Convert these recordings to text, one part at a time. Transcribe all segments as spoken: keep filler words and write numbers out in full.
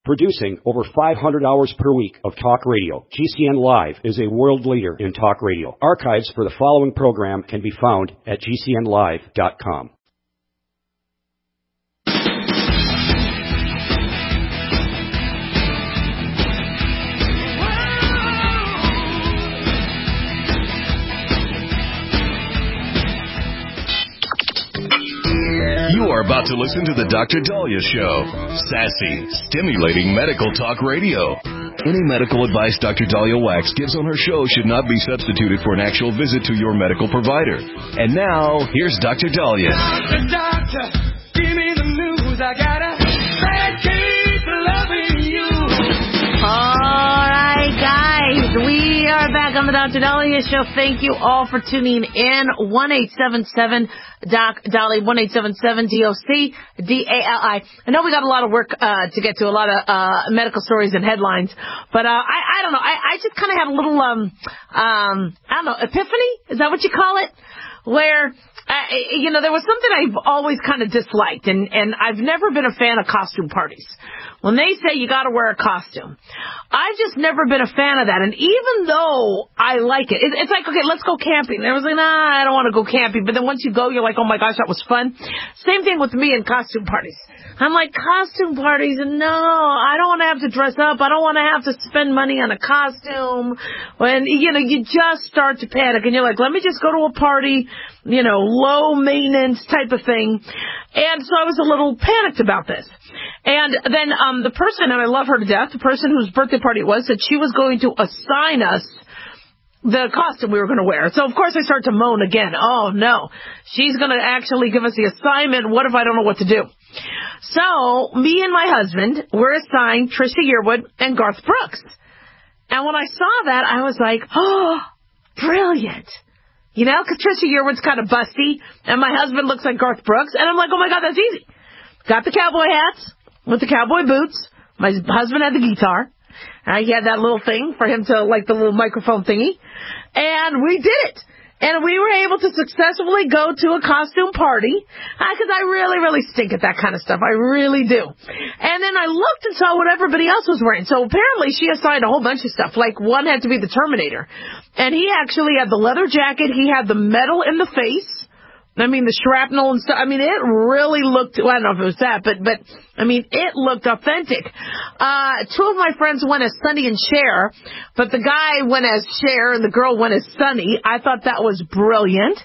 Producing over five hundred hours per week of talk radio, G C N Live is a world leader in talk radio. Archives for the following program can be found at G C N live dot com. You are about to listen to the Doctor Dahlia Show. Sassy, stimulating medical talk radio. Any medical advice Doctor Dahlia Wax gives on her show should not be substituted for an actual visit to your medical provider. And now, here's Doctor Dahlia. Doctor, doctor, give me the news. I got a bad case of loving you. All right, guys, we are back on the Doctor Dahlia Show. Thank you all for tuning in. one eight seven seven Doc Dahlia, one eight seven seven D O C D A L I. I know we got a lot of work uh, to get to, a lot of uh, medical stories and headlines, but uh, I, I don't know. I, I just kind of had a little, um, um, I don't know, epiphany? Is that what you call it? Where, uh, you know, there was something I've always kind of disliked, and, and I've never been a fan of costume parties. When they say you got to wear a costume, I've just never been a fan of that. And even though I like it, it's like, okay, let's go camping. There was like, nah, I don't want to go camping. But then once you go, you're like, oh my gosh, that was fun. Same thing with me in costume parties. I'm like, costume parties, no, I don't want to have to dress up. I don't want to have to spend money on a costume. When, you know, you just start to panic and you're like, let me just go to a party, you know, low maintenance type of thing. And so I was a little panicked about this. And then um the person, and I love her to death, the person whose birthday party it was, said she was going to assign us the costume we were going to wear. So, of course, I start to moan again. Oh, no. She's going to actually give us the assignment. What if I don't know what to do? So, me and my husband were assigned Trisha Yearwood and Garth Brooks. And when I saw that, I was like, oh, brilliant. You know, because Trisha Yearwood's kind of busty, and my husband looks like Garth Brooks. And I'm like, oh, my God, that's easy. Got the cowboy hats with the cowboy boots. My husband had the guitar. Uh, he had that little thing for him to, like the little microphone thingy. And we did it. And we were able to successfully go to a costume party. Because uh, I really, really stink at that kind of stuff. I really do. And then I looked and saw what everybody else was wearing. So apparently she assigned a whole bunch of stuff. Like one had to be the Terminator. And he actually had the leather jacket. He had the metal in the face. I mean, the shrapnel and stuff. I mean, it really looked, well, I don't know if it was that, but, but I mean, it looked authentic. Uh, two of my friends went as Sonny and Cher, but the guy went as Cher and the girl went as Sonny. I thought that was brilliant.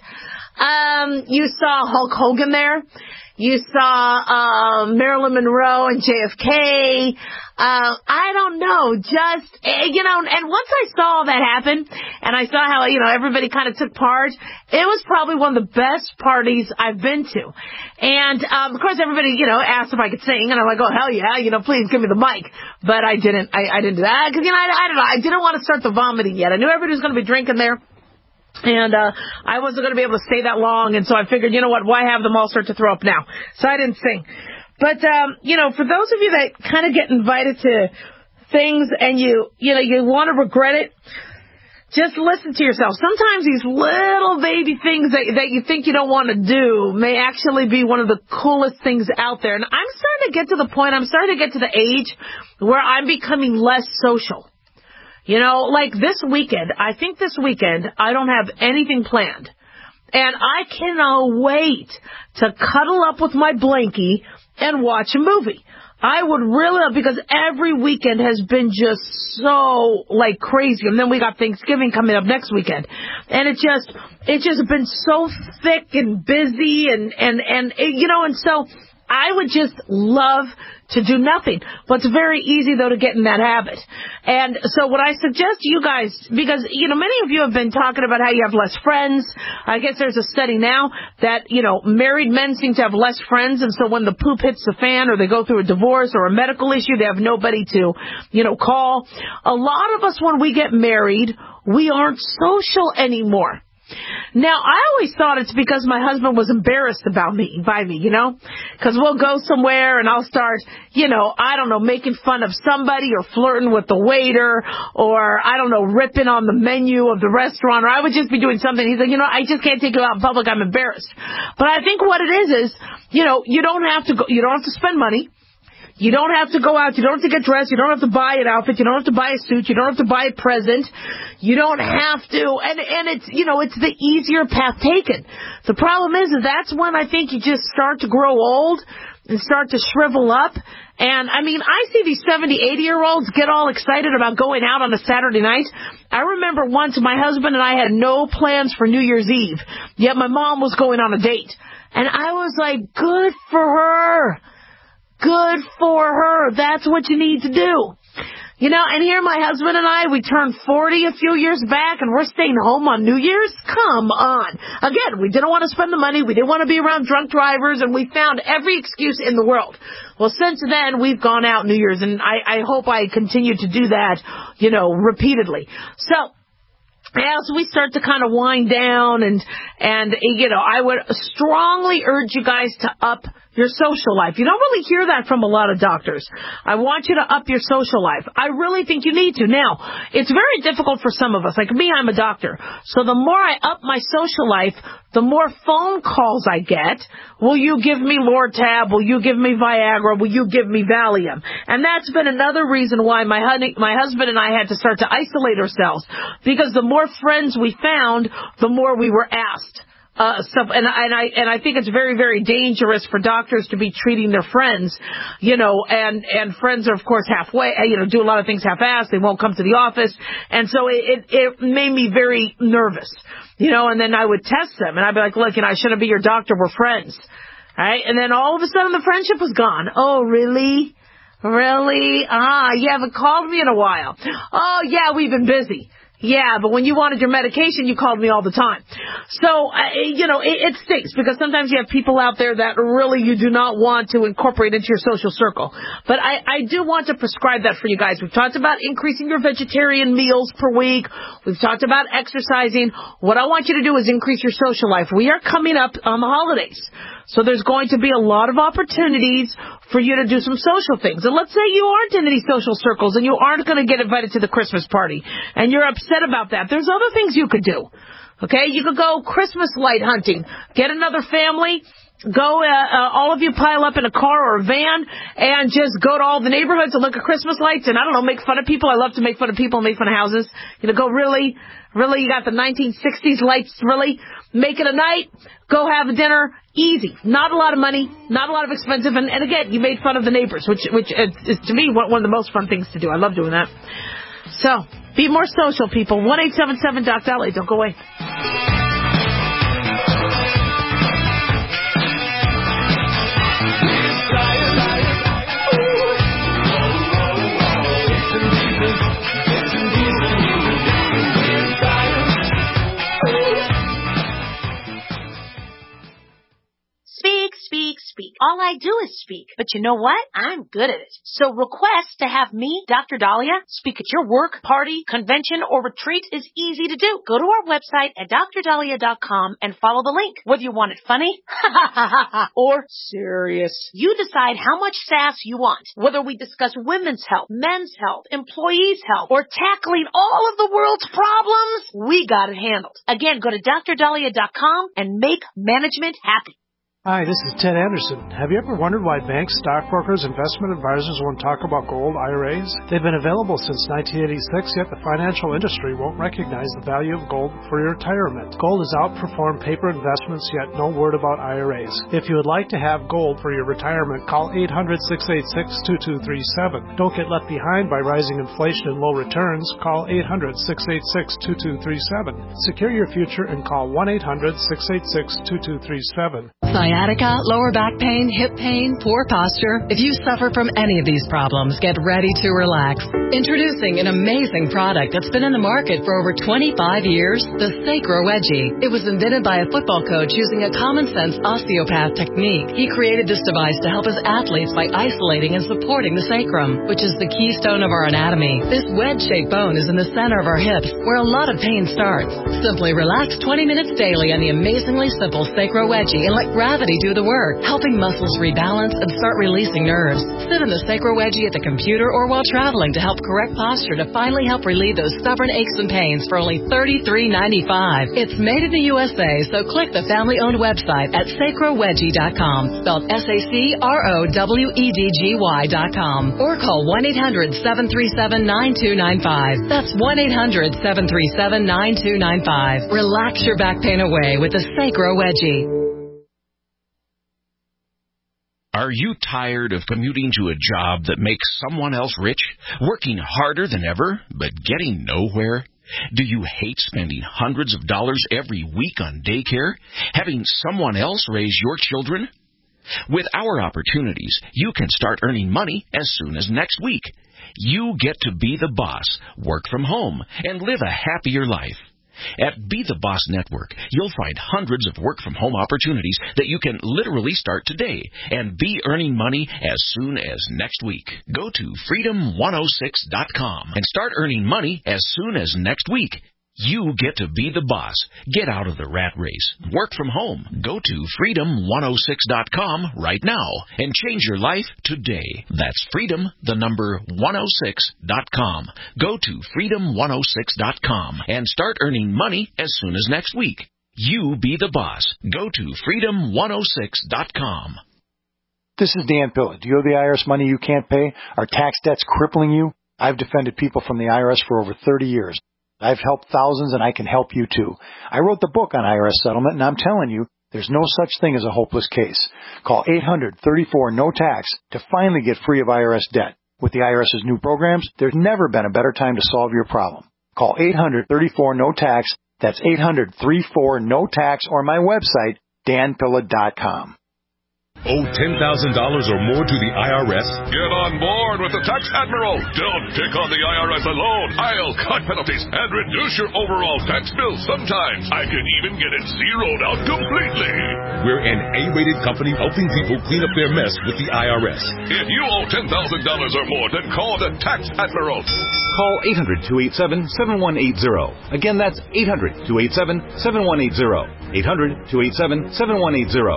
Um, you saw Hulk Hogan there. You saw uh, Marilyn Monroe and J F K. Uh, I don't know, just, you know, and once I saw that happen, and I saw how, you know, everybody kind of took part, it was probably one of the best parties I've been to. And, um, of course, everybody, you know, asked if I could sing, and I'm like, oh, hell yeah, you know, please give me the mic. But I didn't, I, I didn't do that, because, you know, I, I don't know, I didn't want to start the vomiting yet. I knew everybody was going to be drinking there. And uh I wasn't going to be able to stay that long, and so I figured, you know what, why have them all start to throw up now? So I didn't sing. But, um, you know, for those of you that kind of get invited to things and you, you know, you want to regret it, just listen to yourself. Sometimes these little baby things that, that you think you don't want to do may actually be one of the coolest things out there. And I'm starting to get to the point, I'm starting to get to the age where I'm becoming less social. You know, like this weekend, I think this weekend, I don't have anything planned. And I cannot wait to cuddle up with my blankie and watch a movie. I would really love, because every weekend has been just so, like, crazy. And then we got Thanksgiving coming up next weekend. And it just, it's just been so thick and busy and, and, and, you know, and so I would just love to do nothing. But it's very easy, though, to get in that habit. And so what I suggest to you guys, because, you know, many of you have been talking about how you have less friends. I guess there's a study now that, you know, married men seem to have less friends. And so when the poop hits the fan or they go through a divorce or a medical issue, they have nobody to, you know, call. A lot of us, when we get married, we aren't social anymore. Now, I always thought it's because my husband was embarrassed about me, by me, you know, because we'll go somewhere and I'll start, you know, I don't know, making fun of somebody or flirting with the waiter or, I don't know, ripping on the menu of the restaurant, or I would just be doing something. He's like, you know, I just can't take you out in public. I'm embarrassed. But I think what it is is, you know, you don't have to go, you don't have to spend money. You don't have to go out. You don't have to get dressed. You don't have to buy an outfit. You don't have to buy a suit. You don't have to buy a present. You don't have to. And, and it's, you know, it's the easier path taken. The problem is, is that's when I think you just start to grow old and start to shrivel up. And, I mean, I see these seventy, eighty-year-olds get all excited about going out on a Saturday night. I remember once my husband and I had no plans for New Year's Eve, yet my mom was going on a date. And I was like, good for her. Good for her. That's what you need to do. You know, and here my husband and I, we turned forty a few years back, and we're staying home on New Year's? Come on. Again, we didn't want to spend the money. We didn't want to be around drunk drivers, and we found every excuse in the world. Well, since then, we've gone out New Year's, and I, I hope I continue to do that, you know, repeatedly. So, as we start to kind of wind down, and, and you know, I would strongly urge you guys to up your social life. You don't really hear that from a lot of doctors. I want you to up your social life. I really think you need to. Now, it's very difficult for some of us. Like me, I'm a doctor. So the more I up my social life, the more phone calls I get. Will you give me Lortab? Will you give me Viagra? Will you give me Valium? And that's been another reason why my honey, my husband and I had to start to isolate ourselves. Because the more friends we found, the more we were asked. Uh, stuff, and, and I and I think it's very, very dangerous for doctors to be treating their friends, you know, and and friends are of course halfway, you know, do a lot of things half-assed. They won't come to the office, and so it, it it made me very nervous, you know. And then I would test them, and I'd be like, look, you know, I shouldn't be your doctor. We're friends, all right? And then all of a sudden the friendship was gone. Oh, really? Really? Ah, you haven't called me in a while. Oh, yeah, we've been busy. Yeah, but when you wanted your medication, you called me all the time. So, uh, you know, it, it stinks because sometimes you have people out there that really you do not want to incorporate into your social circle. But I, I do want to prescribe that for you guys. We've talked about increasing your vegetarian meals per week. We've talked about exercising. What I want you to do is increase your social life. We are coming up on the holidays. So there's going to be a lot of opportunities for you to do some social things. And let's say you aren't in any social circles and you aren't going to get invited to the Christmas party and you're upset about that. There's other things you could do. Okay? You could go Christmas light hunting. Get another family. Go, uh, uh, all of you pile up in a car or a van and just go to all the neighborhoods and look at Christmas lights and, I don't know, make fun of people. I love to make fun of people and make fun of houses. You know, go, really? Really? You got the nineteen sixties lights? Really? Make it a night. Go have a dinner. Easy. Not a lot of money. Not a lot of expensive. And, and again, you made fun of the neighbors, which, which is, is to me, one, one of the most fun things to do. I love doing that. So, be more social, people. one eight seven seven Doc Dolly. Don't go away. Speak, speak. All I do is speak. But you know what? I'm good at it. So request to have me, Doctor Dahlia, speak at your work, party, convention, or retreat is easy to do. Go to our website at D R dahlia dot com and follow the link. Whether you want it funny or serious, you decide how much sass you want. Whether we discuss women's health, men's health, employees' health, or tackling all of the world's problems, we got it handled. Again, go to D R dahlia dot com and make management happy. Hi, this is Ted Anderson. Have you ever wondered why banks, stockbrokers, investment advisors won't talk about gold I R As? They've been available since nineteen eighty-six, yet the financial industry won't recognize the value of gold for your retirement. Gold has outperformed paper investments, yet no word about I R As. If you would like to have gold for your retirement, call eight hundred, six eight six, two two three seven. Don't get left behind by rising inflation and low returns. Call eight hundred, six eight six, two two three seven. Secure your future and call one eight hundred, six eight six, two two three seven. Sciatica, lower back pain, hip pain, poor posture. If you suffer from any of these problems, get ready to relax. Introducing an amazing product that's been in the market for over twenty-five years, the Sacro Wedgie. It was invented by a football coach using a common-sense osteopath technique. He created this device to help his athletes by isolating and supporting the sacrum, which is the keystone of our anatomy. This wedge-shaped bone is in the center of our hips, where a lot of pain starts. Simply relax twenty minutes daily on the amazingly simple Sacro Wedgie and let gravity gravity do the work, helping muscles rebalance and start releasing nerves. Sit in the Sacro Wedgie at the computer or while traveling to help correct posture to finally help relieve those stubborn aches and pains for only thirty-three ninety-five. It's made in the U S A, so click the family-owned website at sacro wedgie dot com, spelled S A C R O W E D G Y dot com, or call one eight hundred seven three seven nine two nine five. That's one eight hundred seven three seven nine two nine five. Relax your back pain away with the Sacro Wedgie. Are you tired of commuting to a job that makes someone else rich, working harder than ever, but getting nowhere? Do you hate spending hundreds of dollars every week on daycare, having someone else raise your children? With our opportunities, you can start earning money as soon as next week. You get to be the boss, work from home, and live a happier life. At Be the Boss Network, you'll find hundreds of work-from-home opportunities that you can literally start today and be earning money as soon as next week. Go to freedom one oh six dot com and start earning money as soon as next week. You get to be the boss. Get out of the rat race. Work from home. Go to freedom one oh six dot com right now and change your life today. That's freedom, the number one oh six dot com. Go to freedom one oh six dot com and start earning money as soon as next week. You be the boss. Go to freedom one oh six dot com. This is Dan Pilla. Do you owe the I R S money you can't pay? Are tax debts crippling you? I've defended people from the I R S for over thirty years. I've helped thousands, and I can help you, too. I wrote the book on I R S settlement, and I'm telling you, there's no such thing as a hopeless case. Call eight hundred thirty-four no tax to finally get free of I R S debt. With the IRS's new programs, there's never been a better time to solve your problem. Call eight hundred thirty-four no tax. That's eight hundred thirty-four no tax, or my website, dan pilla dot com. Owe ten thousand dollars or more to the I R S? Get on board with the Tax Admiral. Don't pick on the I R S alone. I'll cut penalties and reduce your overall tax bill. Sometimes I can even get it zeroed out completely. We're an A-rated company helping people clean up their mess with the I R S. If you owe ten thousand dollars or more, then call the Tax Admiral. Call eight hundred two eight seven seven one eight zero. Again, that's eight hundred two eight seven seven one eight zero. eight hundred two eight seven seven one eight zero.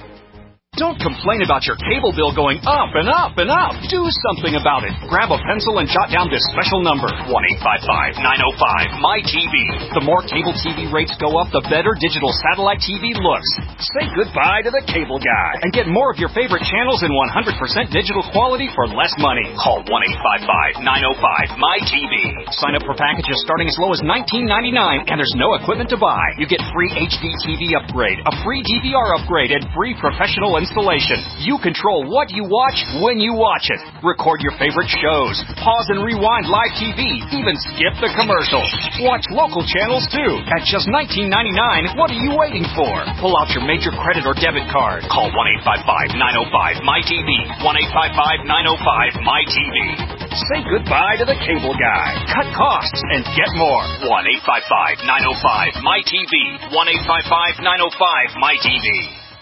Don't complain about your cable bill going up and up and up. Do something about it. Grab a pencil and jot down this special number, one eight five five nine oh five M Y T V. The more cable T V rates go up, the better digital satellite T V looks. Say goodbye to the cable guy and get more of your favorite channels in one hundred percent digital quality for less money. Call one eight five five nine oh five M Y T V. Sign up for packages starting as low as nineteen ninety-nine, and there's no equipment to buy. You get free H D T V upgrade, a free D V R upgrade, and free professional installation. You control what you watch when you watch it. Record your favorite shows. Pause and rewind live T V. Even skip the commercials. Watch local channels too. At just nineteen ninety-nine, what are you waiting for? Pull out your major credit or debit card. Call one eight five five nine oh five M Y T V. one eight five five nine oh five M Y T V. Say goodbye to the cable guy. Cut costs and get more. one eight five five nine oh five M Y T V. one eight five five nine oh five M Y T V.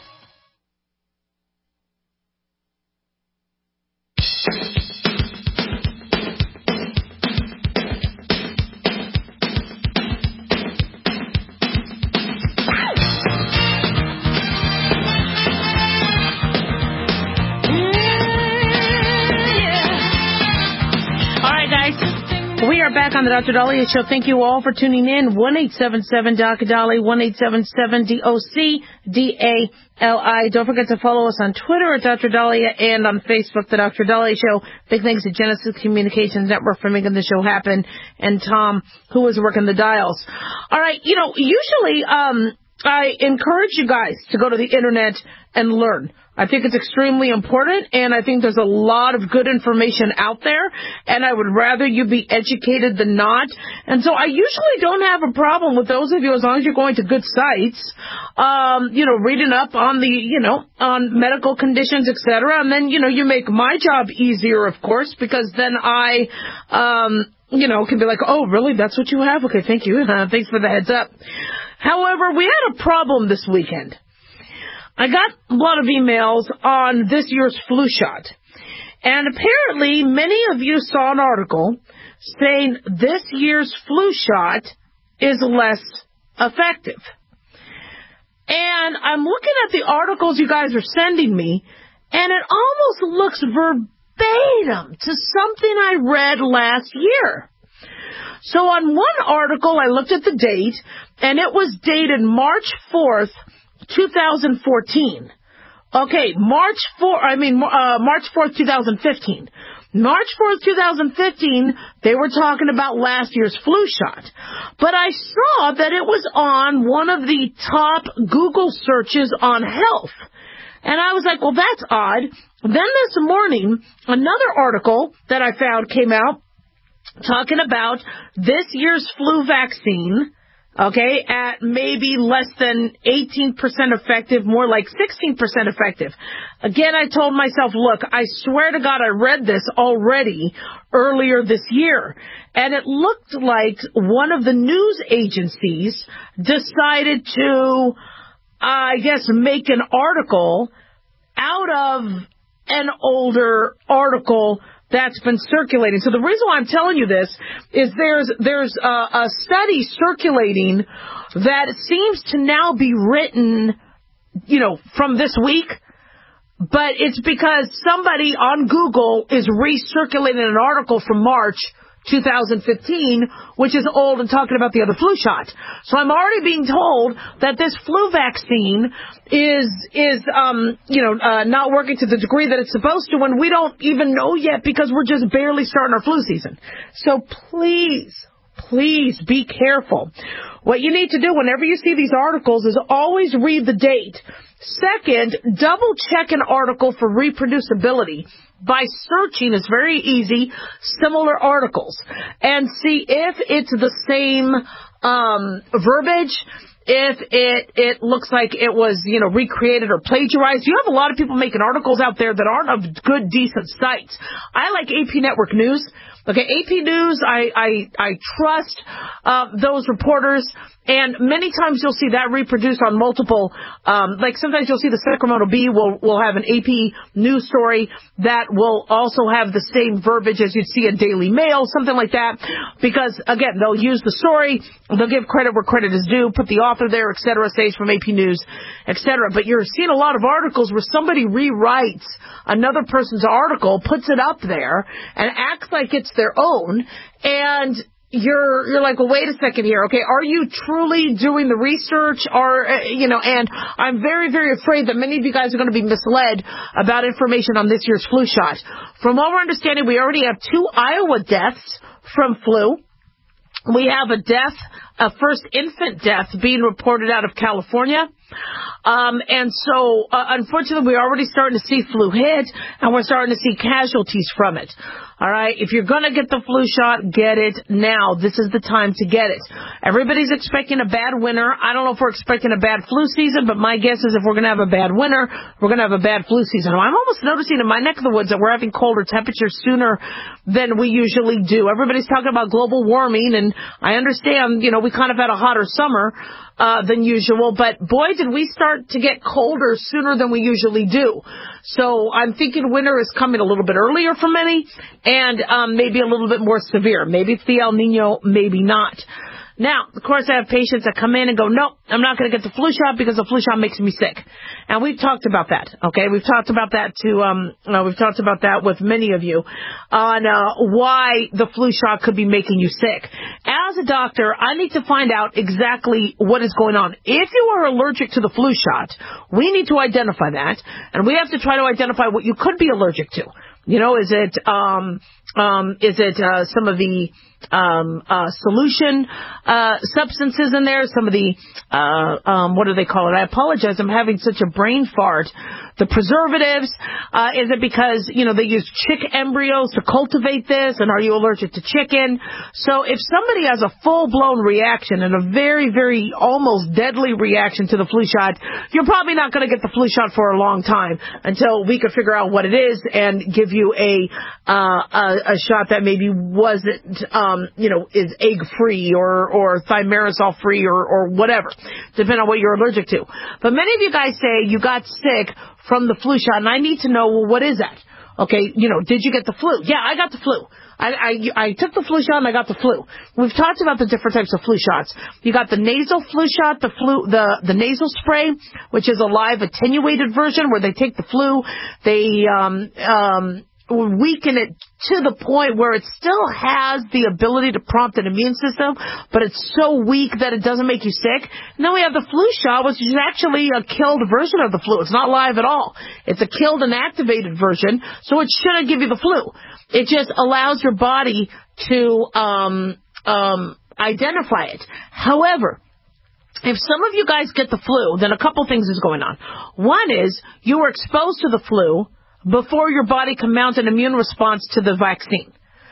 We are back on the Doctor Dahlia Show. Thank you all for tuning in. one eight seven seven D O C Dali, one eight seven seven D O C D A L I. Don't forget to follow us on Twitter at Doctor Dahlia and on Facebook, The Doctor Dahlia Show. Big thanks to Genesis Communications Network for making the show happen, and Tom, who was working the dials. All right, you know, usually um, I encourage you guys to go to the Internet and learn. I think it's extremely important, and I think there's a lot of good information out there, and I would rather you be educated than not. And so I usually don't have a problem with those of you, as long as you're going to good sites, um, you know, reading up on the, you know, on medical conditions, et cetera. And then, you know, you make my job easier, of course, because then I, um, you know, can be like, oh, really? That's what you have? Okay, thank you. Uh, thanks for the heads up. However, we had a problem this weekend. I got a lot of emails on this year's flu shot. And apparently many of you saw an article saying this year's flu shot is less effective. And I'm looking at the articles you guys are sending me, and it almost looks verbatim to something I read last year. So on one article, I looked at the date, and it was dated March fourth, twenty fourteen. Okay, March fourth, I mean, uh, March fourth, twenty fifteen. March fourth, twenty fifteen, they were talking about last year's flu shot. But I saw that it was on one of the top Google searches on health. And I was like, well, that's odd. Then this morning, another article that I found came out talking about this year's flu vaccine, okay, at maybe less than eighteen percent effective, more like sixteen percent effective. Again, I told myself, look, I swear to God I read this already earlier this year. And it looked like one of the news agencies decided to, I guess, make an article out of an older article that's been circulating. So the reason why I'm telling you this is there's there's a, a study circulating that seems to now be written, you know, from this week, but it's because somebody on Google is recirculating an article from March two thousand fifteen, which is old and talking about the other flu shot. So I'm already being told that this flu vaccine is, is um, you know, uh, not working to the degree that it's supposed to, and we don't even know yet because we're just barely starting our flu season. So please, please be careful. What you need to do whenever you see these articles is always read the date. Second, double check an article for reproducibility by searching. It's very easy, similar articles, and see if it's the same um, verbiage, if it it looks like it was, you know, recreated or plagiarized. You have a lot of people making articles out there that aren't of good, decent sites. I like A P Network News. Okay, A P News, I, I, I trust uh, those reporters, and many times you'll see that reproduced on multiple, um, like sometimes you'll see the Sacramento Bee will, will have an A P News story that will also have the same verbiage as you'd see in Daily Mail, something like that, because, again, they'll use the story, they'll give credit where credit is due, put the author there, et cetera, say it's from A P News, et cetera. But you're seeing a lot of articles where somebody rewrites another person's article, puts it up there, and acts like it's their own, and you're you're like, well, wait a second here, okay, are you truly doing the research, or, uh, you know, and I'm very, very afraid that many of you guys are going to be misled about information on this year's flu shot. From all we're understanding, we already have two Iowa deaths from flu. We have a death, a first infant death being reported out of California. Um, and so, uh, unfortunately, we're already starting to see flu hit, and we're starting to see casualties from it. All right, if you're going to get the flu shot, get it now. This is the time to get it. Everybody's expecting a bad winter. I don't know if we're expecting a bad flu season, but my guess is if we're going to have a bad winter, we're going to have a bad flu season. I'm almost noticing in my neck of the woods that we're having colder temperatures sooner than we usually do. Everybody's talking about global warming, and I understand, you know, we kind of had a hotter summer uh, than usual, but boy, did we start to get colder sooner than we usually do. So I'm thinking winter is coming a little bit earlier for many, and um, maybe a little bit more severe. Maybe it's the El Nino, maybe not. Now, of course, I have patients that come in and go, no, I'm not going to get the flu shot because the flu shot makes me sick. And we've talked about that, okay? We've talked about that to, um, uh, we've talked about that with many of you on uh, why the flu shot could be making you sick. As a doctor, I need to find out exactly what is going on. If you are allergic to the flu shot, we need to identify that, and we have to try to identify what you could be allergic to. You know, is it, um, um, is it, uh, some of the, um, uh, solution, uh, substances in there? Some of the, uh, um, what do they call it? I apologize. I'm having such a brain fart. The preservatives, uh, is it because, you know, they use chick embryos to cultivate this? And are you allergic to chicken? So if somebody has a full-blown reaction and a very, very almost deadly reaction to the flu shot, you're probably not going to get the flu shot for a long time until we can figure out what it is and give you a, uh, a, a shot that maybe wasn't, um, you know, is egg-free or, or thimerosal-free or, or whatever, depending on what you're allergic to. But many of you guys say you got sick from the flu shot, and I need to know, well, what is that? Okay, you know, did you get the flu? Yeah, I got the flu. I, I, I took the flu shot and I got the flu. We've talked about the different types of flu shots. You got the nasal flu shot, the flu, the, the nasal spray, which is a live attenuated version where they take the flu, they, um, um, weaken it to the point where it still has the ability to prompt an immune system, but it's so weak that it doesn't make you sick. And then we have the flu shot, which is actually a killed version of the flu. It's not live at all. It's a killed and activated version, so it shouldn't give you the flu. It just allows your body to um, um, identify it. However, if some of you guys get the flu, then a couple things is going on. One is you were exposed to the flu before your body can mount an immune response to the vaccine.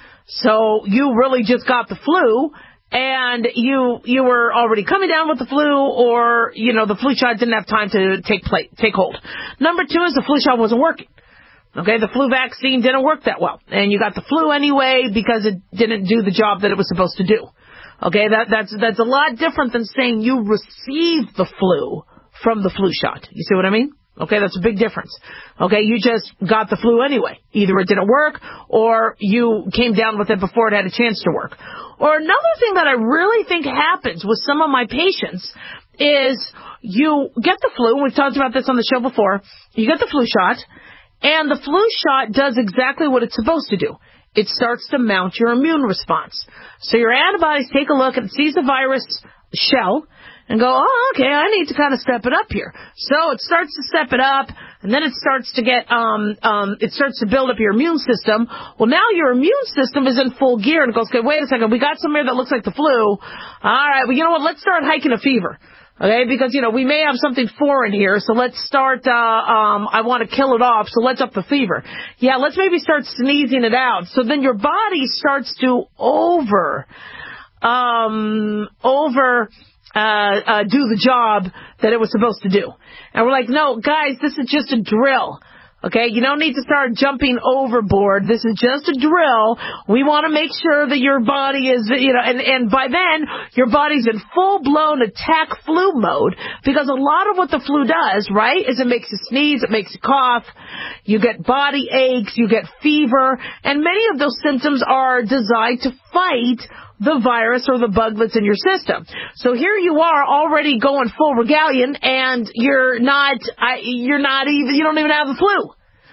So you really just got the flu, and you you were already coming down with the flu, or, you know, the flu shot didn't have time to take play, take hold. Number two is the flu shot wasn't working. Okay, the flu vaccine didn't work that well, and you got the flu anyway because it didn't do the job that it was supposed to do. Okay, that that's that's a lot different than saying you received the flu from the flu shot. You see what I mean? Okay, that's a big difference. Okay, you just got the flu anyway. Either it didn't work, or you came down with it before it had a chance to work. Or another thing that I really think happens with some of my patients is you get the flu, and we've talked about this on the show before, you get the flu shot, and the flu shot does exactly what it's supposed to do. It starts to mount your immune response. So your antibodies take a look and sees the virus shell, and go, oh, okay, I need to kind of step it up here. So it starts to step it up, and then it starts to get, um, um, it starts to build up your immune system. Well, now your immune system is in full gear, and it goes, okay, wait a second, we got somewhere that looks like the flu. All right, well, you know what, let's start hiking a fever. Okay, because, you know, we may have something foreign here, so let's start, uh, um, I want to kill it off, so let's up the fever. Yeah, let's maybe start sneezing it out. So then your body starts to over, um, over, Uh, uh, do the job that it was supposed to do. And we're like, no, guys, this is just a drill. Okay, you don't need to start jumping overboard. This is just a drill. We want to make sure that your body is, you know, and, and by then, your body's in full-blown attack flu mode, because a lot of what the flu does, right, is it makes you sneeze, it makes you cough, you get body aches, you get fever, and many of those symptoms are designed to fight the virus or the bug that's in your system. So here you are already going full regalian, and you're not, I, you're not even, you don't even have the flu.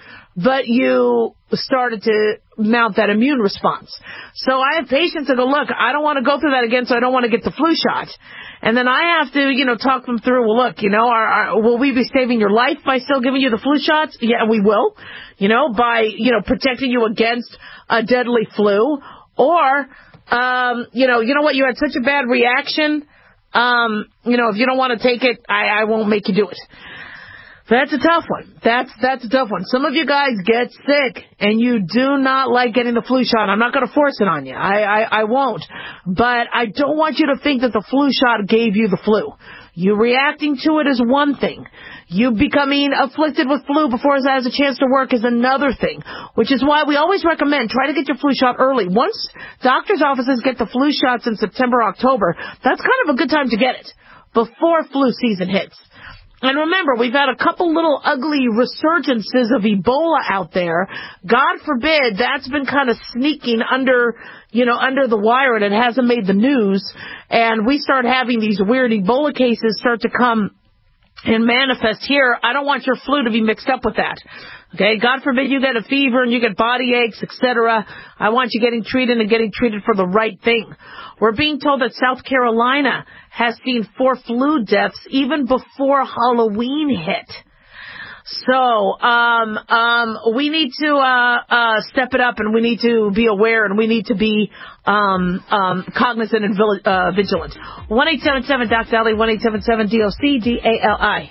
But you started to mount that immune response. So I have patients that go, look, I don't want to go through that again, so I don't want to get the flu shot. And then I have to, you know, talk them through, well, look, you know, are, are, will we be saving your life by still giving you the flu shots? Yeah, we will, you know, by, you know, protecting you against a deadly flu. Or, Um, you know, you know what? You had such a bad reaction. Um, you know, if you don't want to take it, I, I won't make you do it. That's a tough one. That's that's a tough one. Some of you guys get sick, and you do not like getting the flu shot. I'm not going to force it on you. I, I, I won't. But I don't want you to think that the flu shot gave you the flu. You reacting to it is one thing. You becoming afflicted with flu before it has a chance to work is another thing, which is why we always recommend try to get your flu shot early. Once doctors' offices get the flu shots in September, October, that's kind of a good time to get it before flu season hits. And remember, we've had a couple little ugly resurgences of Ebola out there. God forbid that's been kind of sneaking under, you know, under the wire, and it hasn't made the news. And we start having these weird Ebola cases start to come and manifest here. I don't want your flu to be mixed up with that. Okay, God forbid you get a fever and you get body aches, et cetera. I want you getting treated and getting treated for the right thing. We're being told that South Carolina has seen four flu deaths even before Halloween hit. So, um, um, we need to, uh, uh, step it up, and we need to be aware, and we need to be, um, um, cognizant and vil- uh, vigilant. one eight seven seven D O C D A L I, one eight seven seven D O C D A L I.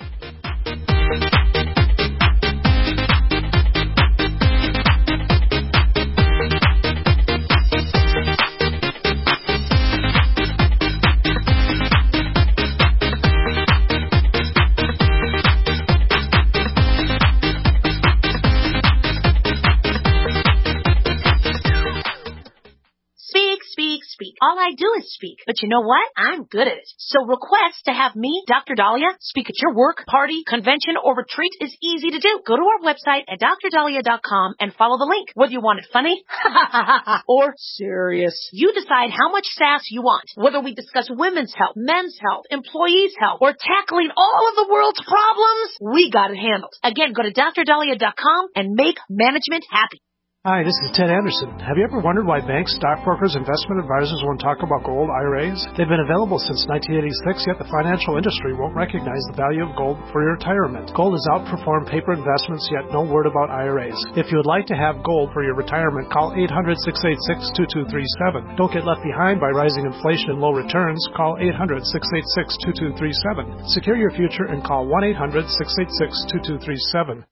All I do is speak. But you know what? I'm good at it. So request to have me, Doctor Dahlia, speak at your work, party, convention, or retreat is easy to do. Go to our website at dr dahlia dot com and follow the link. Whether you want it funny or serious, you decide how much sass you want. Whether we discuss women's health, men's health, employees' health, or tackling all of the world's problems, we got it handled. Again, go to dr dahlia dot com and make management happy. Hi, this is Ted Anderson. Have you ever wondered why banks, stockbrokers, investment advisors won't talk about gold I R As? They've been available since nineteen eighty-six, yet the financial industry won't recognize the value of gold for your retirement. Gold has outperformed paper investments, yet no word about I R As. If you would like to have gold for your retirement, call eight hundred, six eight six, two two three seven. Don't get left behind by rising inflation and low returns. Call eight hundred, six eight six, two two three seven. Secure your future and call one eight hundred, six eight six, two two three seven.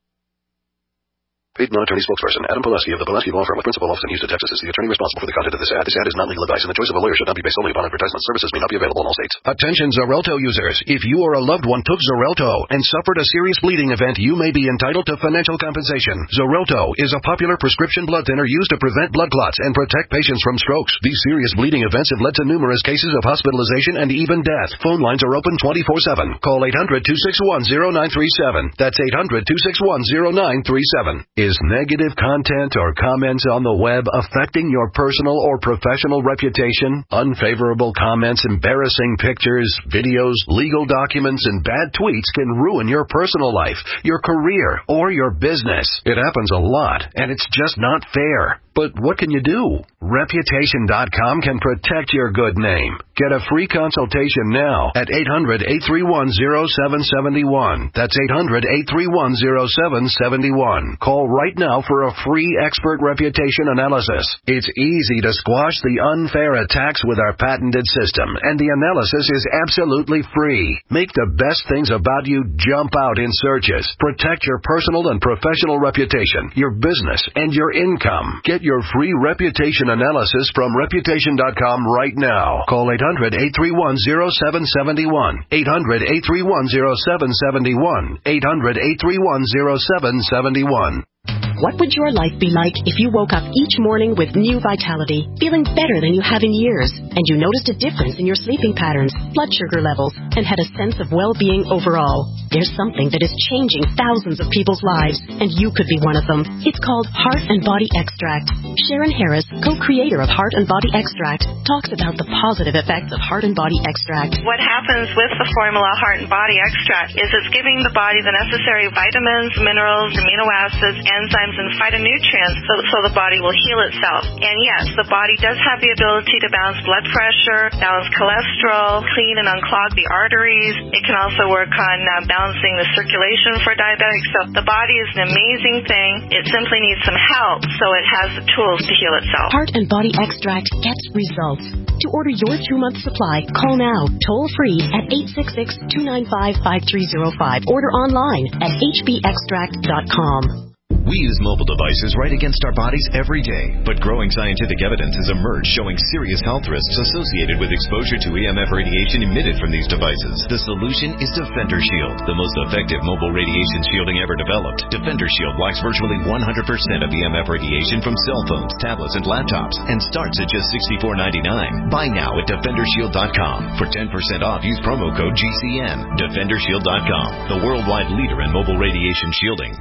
Paid non-attorney spokesperson Adam Pileski of the Pileski Law Firm with principal office in Houston, Texas is the attorney responsible for the content of this ad. This ad is not legal advice, and the choice of a lawyer should not be based solely upon advertisement. Services may not be available in all states. Attention Xarelto users. If you or a loved one took Xarelto and suffered a serious bleeding event, you may be entitled to financial compensation. Xarelto is a popular prescription blood thinner used to prevent blood clots and protect patients from strokes. These serious bleeding events have led to numerous cases of hospitalization and even death. Phone lines are open twenty-four seven. Call eight hundred, two six one, zero nine three seven. That's eight hundred, two six one, zero nine three seven. Is negative content or comments on the web affecting your personal or professional reputation? Unfavorable comments, embarrassing pictures, videos, legal documents, and bad tweets can ruin your personal life, your career, or your business. It happens a lot, and it's just not fair. But what can you do? Reputation dot com can protect your good name. Get a free consultation now at eight hundred, eight three one, zero seven seven one. That's eight hundred, eight three one, zero seven seven one. Call right now for a free expert reputation analysis. It's easy to squash the unfair attacks with our patented system, and the analysis is absolutely free. Make the best things about you jump out in searches. Protect your personal and professional reputation, your business, and your income. Get your free reputation analysis from reputation dot com right now. Call eight hundred, eight three one, zero seven seven one. eight hundred, eight three one, zero seven seven one. eight hundred, eight three one, zero seven seven one. What would your life be like if you woke up each morning with new vitality, feeling better than you have in years, and you noticed a difference in your sleeping patterns, blood sugar levels, and had a sense of well-being overall? There's something that is changing thousands of people's lives, and you could be one of them. It's called Heart and Body Extract. Sharon Harris, co-creator of Heart and Body Extract, talks about the positive effects of Heart and Body Extract. What happens with the formula Heart and Body Extract is it's giving the body the necessary vitamins, minerals, amino acids, enzymes, and phytonutrients so, so the body will heal itself. And yes, the body does have the ability to balance blood pressure, balance cholesterol, clean and unclog the arteries. It can also work on uh, balancing the circulation for diabetics. So the body is an amazing thing. It simply needs some help so it has the tools to heal itself. Heart and Body Extract gets results. To order your two-month supply, call now, toll-free at eight six six, two nine five, five three zero five. Order online at h b extract dot com. We use mobile devices right against our bodies every day, but growing scientific evidence has emerged showing serious health risks associated with exposure to E M F radiation emitted from these devices. The solution is Defender Shield, the most effective mobile radiation shielding ever developed. Defender Shield blocks virtually one hundred percent of E M F radiation from cell phones, tablets, and laptops, and starts at just sixty-four ninety-nine. Buy now at defender shield dot com. For ten percent off, use promo code G C N. defender shield dot com, the worldwide leader in mobile radiation shielding.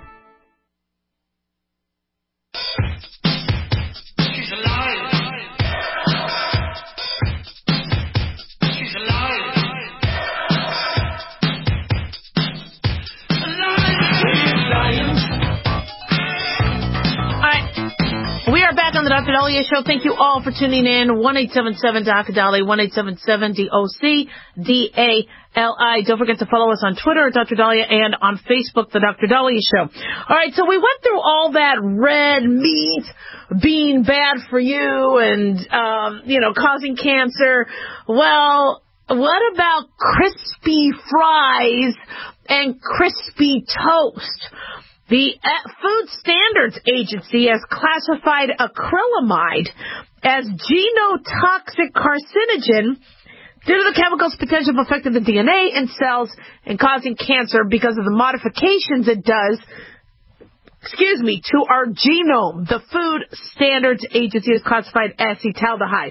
She's alive. She's alive. We are back on the Doctor Dahlia Show. Thank you all for tuning in. one eight seven seven D O C Dali, one eight seven seven D O C D A L I. Don't forget to follow us on Twitter at Doctor Dahlia and on Facebook, The Doctor Dahlia Show. All right, so we went through all that red meat being bad for you and, um, you know, causing cancer. Well, what about crispy fries and crispy toast? The Food Standards Agency has classified acrylamide as genotoxic carcinogen due to the chemical's potential for affecting the D N A in cells and causing cancer because of the modifications it does, excuse me, to our genome. The Food Standards Agency has classified acetaldehyde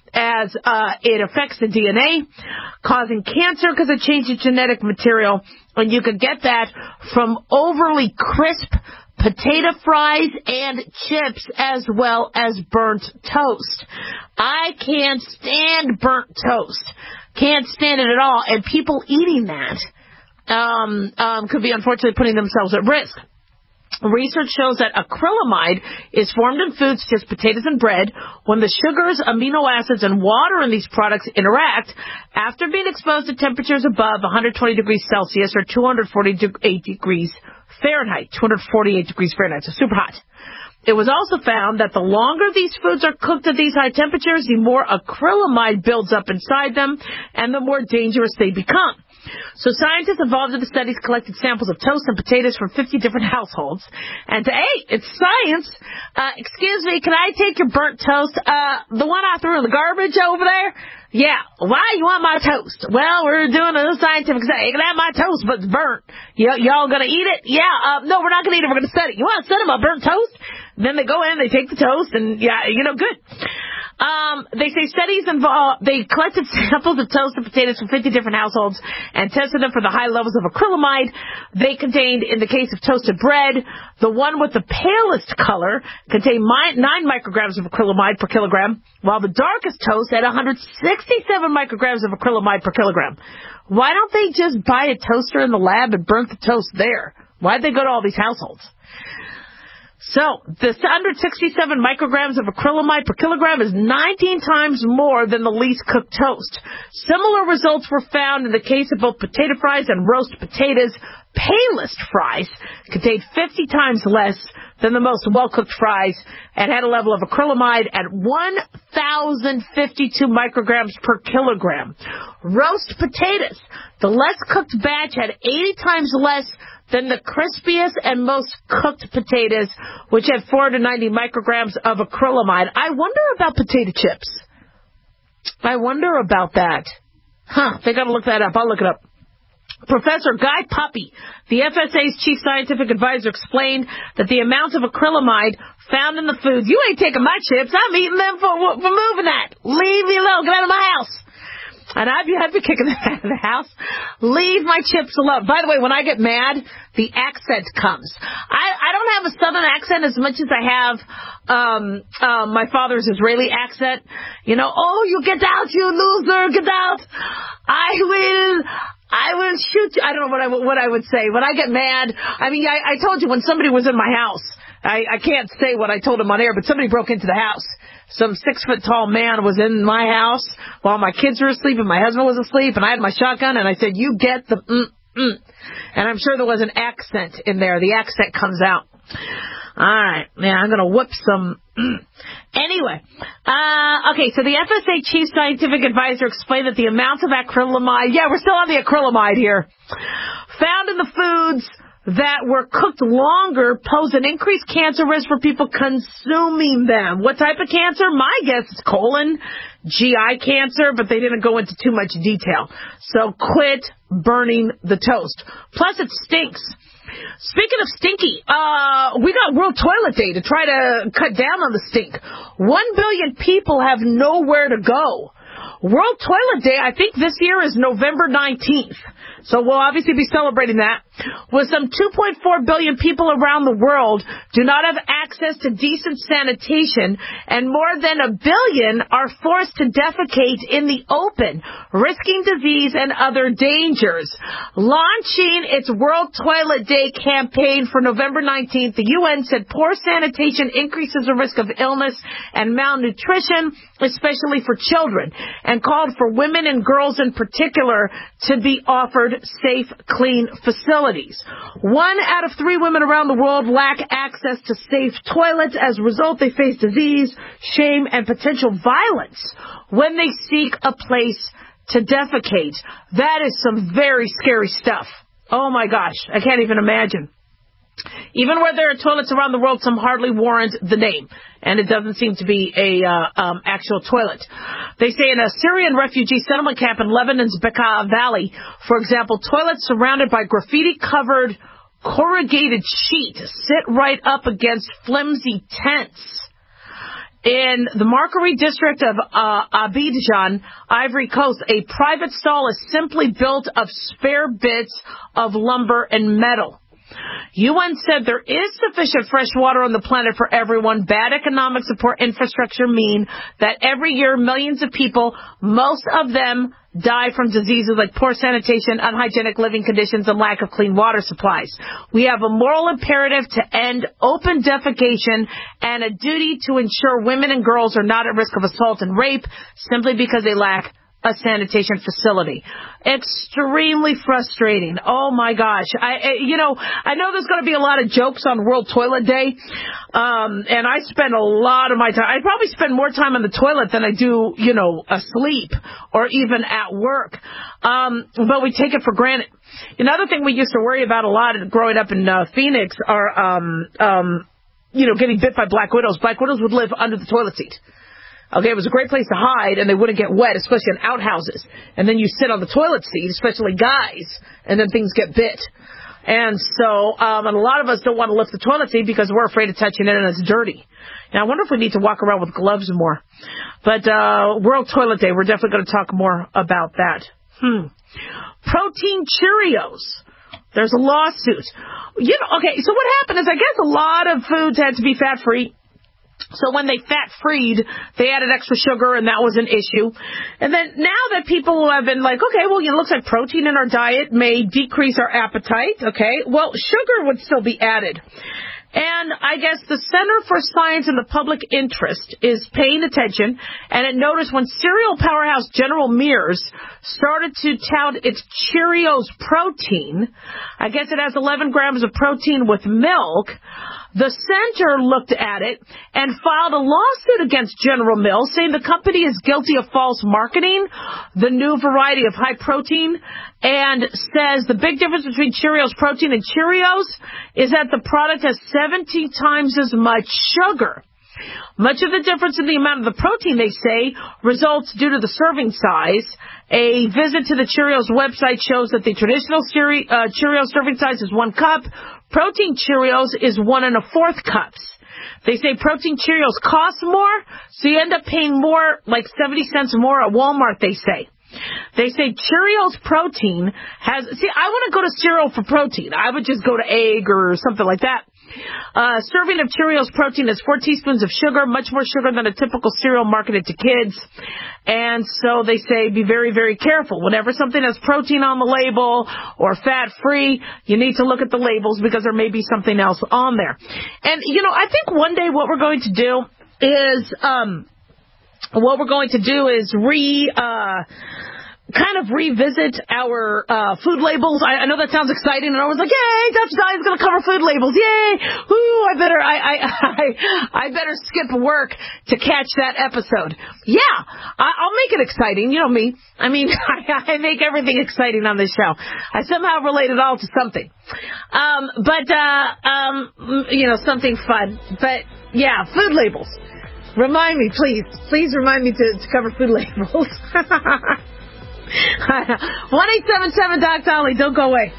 as uh, it affects the D N A, causing cancer because it changes genetic material. And you could get that from overly crisp potato fries and chips, as well as burnt toast. I can't stand burnt toast. Can't stand it at all. And people eating that um, um, could be unfortunately putting themselves at risk. Research shows that acrylamide is formed in foods such as potatoes and bread when the sugars, amino acids, and water in these products interact after being exposed to temperatures above one hundred twenty degrees Celsius or two hundred forty-eight degrees Fahrenheit. two hundred forty-eight degrees Fahrenheit, so super hot. It was also found that the longer these foods are cooked at these high temperatures, the more acrylamide builds up inside them and the more dangerous they become. So scientists involved in the studies collected samples of toast and potatoes from fifty different households. And, hey, it's science. Uh, excuse me, can I take your burnt toast? Uh, the one I threw in the garbage over there? Yeah. Why you want my toast? Well, we're doing a scientific study. You can have my toast, but it's burnt. Y- y'all gonna eat it? Yeah. Uh, no, we're not gonna eat it. We're gonna study it. You want to study my burnt toast? Then they go in, they take the toast, and, yeah, you know, good. Um, they say studies involve, they collected samples of toast and potatoes from fifty different households and tested them for the high levels of acrylamide they contained. In the case of toasted bread, the one with the palest color contained nine micrograms of acrylamide per kilogram, while the darkest toast had one hundred sixty-seven micrograms of acrylamide per kilogram. Why don't they just buy a toaster in the lab and burn the toast there? Why'd they go to all these households? So, the one hundred sixty-seven micrograms of acrylamide per kilogram is nineteen times more than the least cooked toast. Similar results were found in the case of both potato fries and roast potatoes. Palest fries contained fifty times less than the most well-cooked fries and had a level of acrylamide at one thousand fifty-two micrograms per kilogram. Roast potatoes, the less cooked batch, had eighty times less than the crispiest and most cooked potatoes, which had four hundred ninety micrograms of acrylamide. I wonder about potato chips. I wonder about that. Huh, they gotta look that up. I'll look it up. Professor Guy Poppy, the F S A's chief scientific advisor, explained that the amount of acrylamide found in the foods, you ain't taking my chips, I'm eating them for, for moving that. Leave me alone, get out of my house. And I'd be, I'd be kicking them out of the house. Leave my chips alone. By the way, when I get mad, the accent comes. I, I don't have a southern accent as much as I have um, uh, my father's Israeli accent. You know, oh, you get out, you loser, get out. I will... I will shoot you. I don't know what I, what I would say. When I get mad, I mean, I, I told you when somebody was in my house, I, I can't say what I told him on air, but somebody broke into the house. Some six-foot-tall man was in my house while my kids were asleep and my husband was asleep, and I had my shotgun, and I said, you get the mm-mm. And I'm sure there was an accent in there. The accent comes out. All right. Man, I'm going to whoop some... Anyway, uh, okay, so the F S A chief scientific advisor explained that the amount of acrylamide, yeah, we're still on the acrylamide here, found in the foods that were cooked longer pose an increased cancer risk for people consuming them. What type of cancer? My guess is colon, G I cancer, but they didn't go into too much detail. So quit burning the toast. Plus, it stinks. Speaking of stinky, uh, we got World Toilet Day to try to cut down on the stink. One billion people have nowhere to go. World Toilet Day, I think this year is November nineteenth. So we'll obviously be celebrating that. With some two point four billion people around the world do not have access to decent sanitation, and more than a billion are forced to defecate in the open, risking disease and other dangers. Launching its World Toilet Day campaign for November nineteenth, the U N said poor sanitation increases the risk of illness and malnutrition, especially for children, and called for women and girls in particular to be offered safe, clean facilities. One out of three women around the world lack access to safe toilets. As a result, they face disease, shame, and potential violence when they seek a place to defecate. That is some very scary stuff. Oh my gosh, I can't even imagine. Even where there are toilets around the world, some hardly warrant the name, and it doesn't seem to be a uh, um, actual toilet. They say in a Syrian refugee settlement camp in Lebanon's Bekaa Valley, for example, toilets surrounded by graffiti-covered corrugated sheet sit right up against flimsy tents. In the Marguerite district of uh, Abidjan, Ivory Coast, a private stall is simply built of spare bits of lumber and metal. U N said there is sufficient fresh water on the planet for everyone. Bad economic support infrastructure mean that every year millions of people, most of them die from diseases like poor sanitation, unhygienic living conditions, and lack of clean water supplies. We have a moral imperative to end open defecation and a duty to ensure women and girls are not at risk of assault and rape simply because they lack a sanitation facility. Extremely frustrating. Oh my gosh. I, I you know, I know there's going to be a lot of jokes on World Toilet Day. Um, and I spend a lot of my time, I probably spend more time on the toilet than I do, you know, asleep or even at work. Um, but we take it for granted. Another thing we used to worry about a lot growing up in uh, Phoenix are, um, um, you know, getting bit by black widows. Black widows would live under the toilet seat. Okay, it was a great place to hide, and they wouldn't get wet, especially in outhouses. And then you sit on the toilet seat, especially guys, and then things get bit. And so, um, and a lot of us don't want to lift the toilet seat because we're afraid of touching it and it's dirty. And I wonder if we need to walk around with gloves more. But uh, World Toilet Day, we're definitely going to talk more about that. Hmm. Protein Cheerios. There's a lawsuit. You know, okay, so what happened is I guess a lot of foods had to be fat-free. So when they fat-freed, they added extra sugar, and that was an issue. And then now that people have been like, okay, well, it looks like protein in our diet may decrease our appetite, okay, well, sugar would still be added. And I guess the Center for Science and the Public Interest is paying attention, and it noticed when cereal powerhouse General Mears started to tout its Cheerios protein, I guess it has eleven grams of protein with milk. The center looked at it and filed a lawsuit against General Mills, saying the company is guilty of false marketing, the new variety of high protein, and says the big difference between Cheerios protein and Cheerios is that the product has seventeen times as much sugar. Much of the difference in the amount of the protein, they say, results due to the serving size. A visit to the Cheerios website shows that the traditional Cheeri- uh, Cheerios serving size is one cup. Protein Cheerios is one and a fourth cups. They say protein Cheerios cost more, so you end up paying more, like seventy cents more at Walmart, they say. They say Cheerios protein has, see, I want to go to cereal for protein. I would just go to egg or something like that. Uh, serving of Cheerios protein is four teaspoons of sugar, much more sugar than a typical cereal marketed to kids. And so they say be very, very careful. Whenever something has protein on the label or fat-free, you need to look at the labels because there may be something else on there. And, you know, I think one day what we're going to do is, um, what we're going to do is re, uh, kind of revisit our uh food labels. I, I know that sounds exciting, and I was like, yay, Doctor Dolly's going to cover food labels. Yay! Ooh, I better, I, I, I, I better skip work to catch that episode. Yeah, I, I'll make it exciting. You know me. I mean, I, I make everything exciting on this show. I somehow relate it all to something. Um, but, uh, um, you know, something fun. But, yeah, food labels. Remind me, please. Please remind me to, to cover food labels. one eight seven seven Doc Dolly. Don't go away.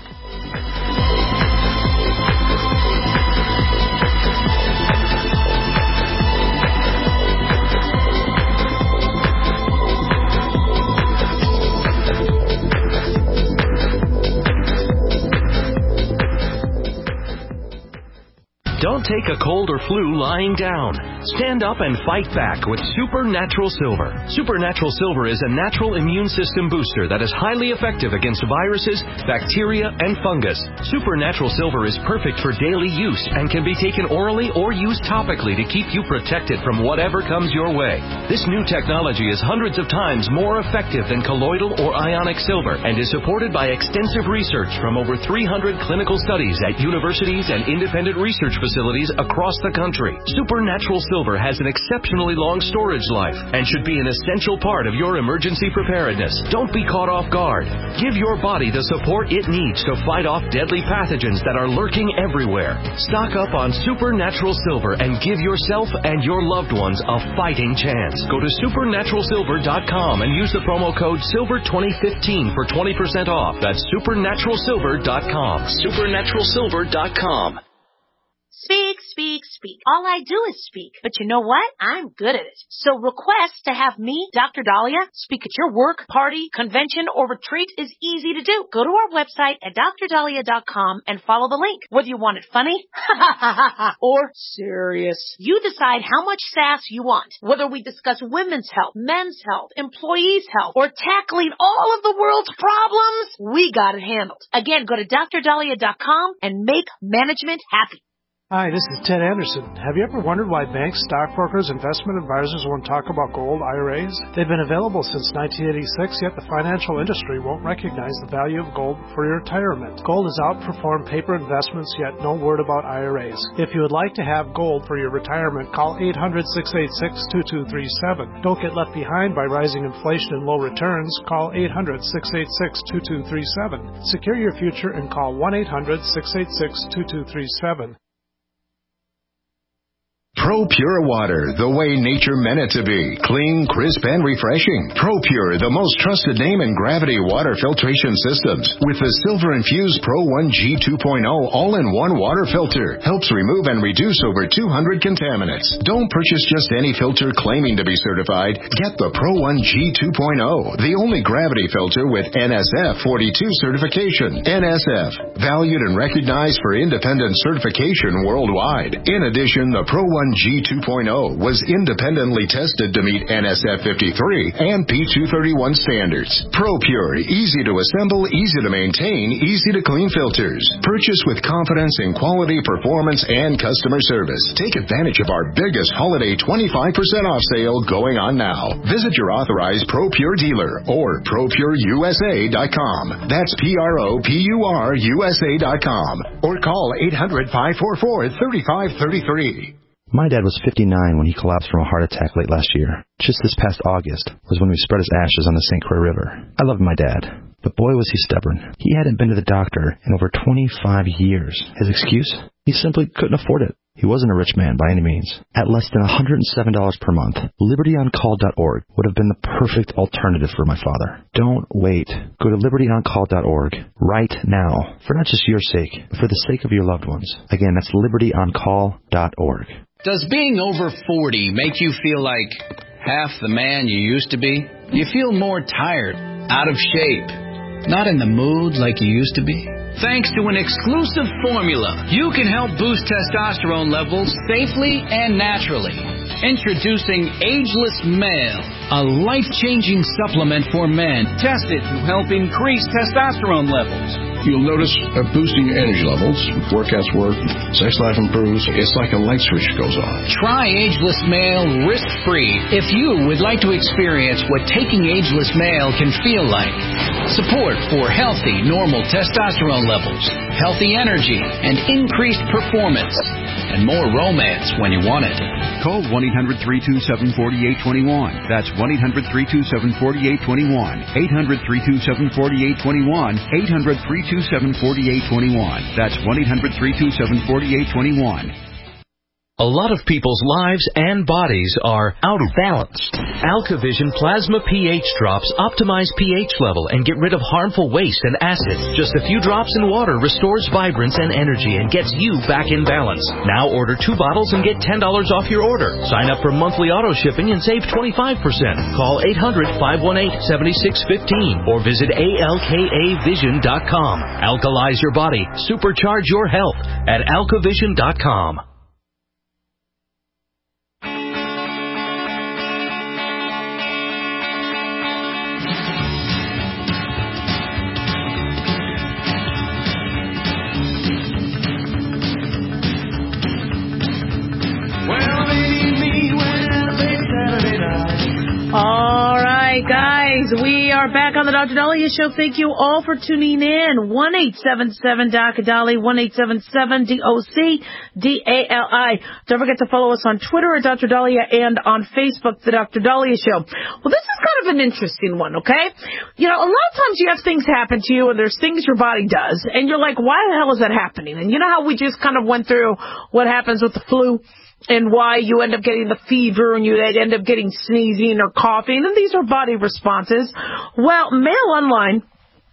Don't take a cold or flu lying down. Stand up and fight back with Supernatural Silver. Supernatural Silver is a natural immune system booster that is highly effective against viruses, bacteria, and fungus. Supernatural Silver is perfect for daily use and can be taken orally or used topically to keep you protected from whatever comes your way. This new technology is hundreds of times more effective than colloidal or ionic silver and is supported by extensive research from over three hundred clinical studies at universities and independent research facilities facilities across the country. Supernatural Silver has an exceptionally long storage life and should be an essential part of your emergency preparedness. Don't be caught off guard. Give your body the support it needs to fight off deadly pathogens that are lurking everywhere. Stock up on Supernatural Silver and give yourself and your loved ones a fighting chance. Go to supernatural silver dot com and use the promo code silver twenty fifteen for twenty percent off. That's supernatural silver dot com. supernatural silver dot com. Speak, speak, speak. All I do is speak. But you know what? I'm good at it. So request to have me, Doctor Dahlia, speak at your work, party, convention, or retreat is easy to do. Go to our website at d r dahlia dot com and follow the link. Whether you want it funny or serious, you decide how much sass you want. Whether we discuss women's health, men's health, employees' health, or tackling all of the world's problems, we got it handled. Again, go to d r dahlia dot com and make management happy. Hi, this is Ted Anderson. Have you ever wondered why banks, stockbrokers, investment advisors won't talk about gold I R As? They've been available since nineteen eighty-six, yet the financial industry won't recognize the value of gold for your retirement. Gold has outperformed paper investments, yet no word about I R As. If you would like to have gold for your retirement, call eight hundred, six eight six, two two three seven. Don't get left behind by rising inflation and low returns. Call eight hundred, six eight six, two two three seven. Secure your future and call one eight hundred, six eight six, two two three seven. ProPure water, the way nature meant it to be. Clean, crisp, and refreshing. ProPure, the most trusted name in gravity water filtration systems. With the silver-infused Pro one G two point oh all-in-one water filter. Helps remove and reduce over two hundred contaminants. Don't purchase just any filter claiming to be certified. Get the Pro one G two point oh, the only gravity filter with N S F forty-two certification. N S F, valued and recognized for independent certification worldwide. In addition, the Pro one G two point oh was independently tested to meet N S F fifty-three and P two thirty-one standards. ProPure, easy to assemble, easy to maintain, easy to clean filters. Purchase with confidence in quality, performance, and customer service. Take advantage of our biggest holiday twenty-five percent off sale going on now. Visit your authorized ProPure dealer or pro pure u s a dot com. That's P R O P U R U S A dot com. Or call eight hundred, five four four, three five three three. My dad was fifty-nine when he collapsed from a heart attack late last year. Just this past August was when we spread his ashes on the Saint Croix River. I loved my dad, but boy was he stubborn. He hadn't been to the doctor in over twenty-five years. His excuse? He simply couldn't afford it. He wasn't a rich man by any means. At less than one hundred seven dollars per month, liberty on call dot org would have been the perfect alternative for my father. Don't wait. Go to liberty on call dot org right now, for not just your sake, but for the sake of your loved ones. Again, that's liberty on call dot org. Does being over forty make you feel like half the man you used to be? You feel more tired, out of shape, not in the mood like you used to be? Thanks to an exclusive formula, you can help boost testosterone levels safely and naturally. Introducing Ageless Male, a life-changing supplement for men tested to help increase testosterone levels. You'll notice a boosting your energy levels, workouts work, sex life improves. It's like a light switch goes on. Try Ageless Male risk-free if you would like to experience what taking Ageless Male can feel like. Support for healthy, normal testosterone levels, healthy energy, and increased performance, and more romance when you want it. Call one eight hundred, three two seven, four eight two one. That's one eight hundred, three two seven, four eight two one. eight hundred, three two seven, four eight two one. eight hundred, three two seven, four eight two one. That's one eight hundred, three two seven, four eight two one. A lot of people's lives and bodies are out of balance. AlkaVision Plasma pH drops optimize pH level and get rid of harmful waste and acid. Just a few drops in water restores vibrance and energy and gets you back in balance. Now order two bottles and get ten dollars off your order. Sign up for monthly auto shipping and save twenty-five percent. Call eight hundred, five one eight, seven six one five or visit A L K A vision dot com. Alkalize your body. Supercharge your health at alka vision dot com. All right, guys, we are back on the Doctor Dahlia Show. Thank you all for tuning in. one eight seven seven D O C Dali, one eight seven seven D O C D A L I. Don't forget to follow us on Twitter at Doctor Dahlia and on Facebook, The Doctor Dahlia Show. Well, this is kind of an interesting one, okay? You know, a lot of times you have things happen to you and there's things your body does, and you're like, why the hell is that happening? And you know how we just kind of went through what happens with the flu? And why you end up getting the fever and you end up getting sneezing or coughing. And these are body responses. Well, Mail Online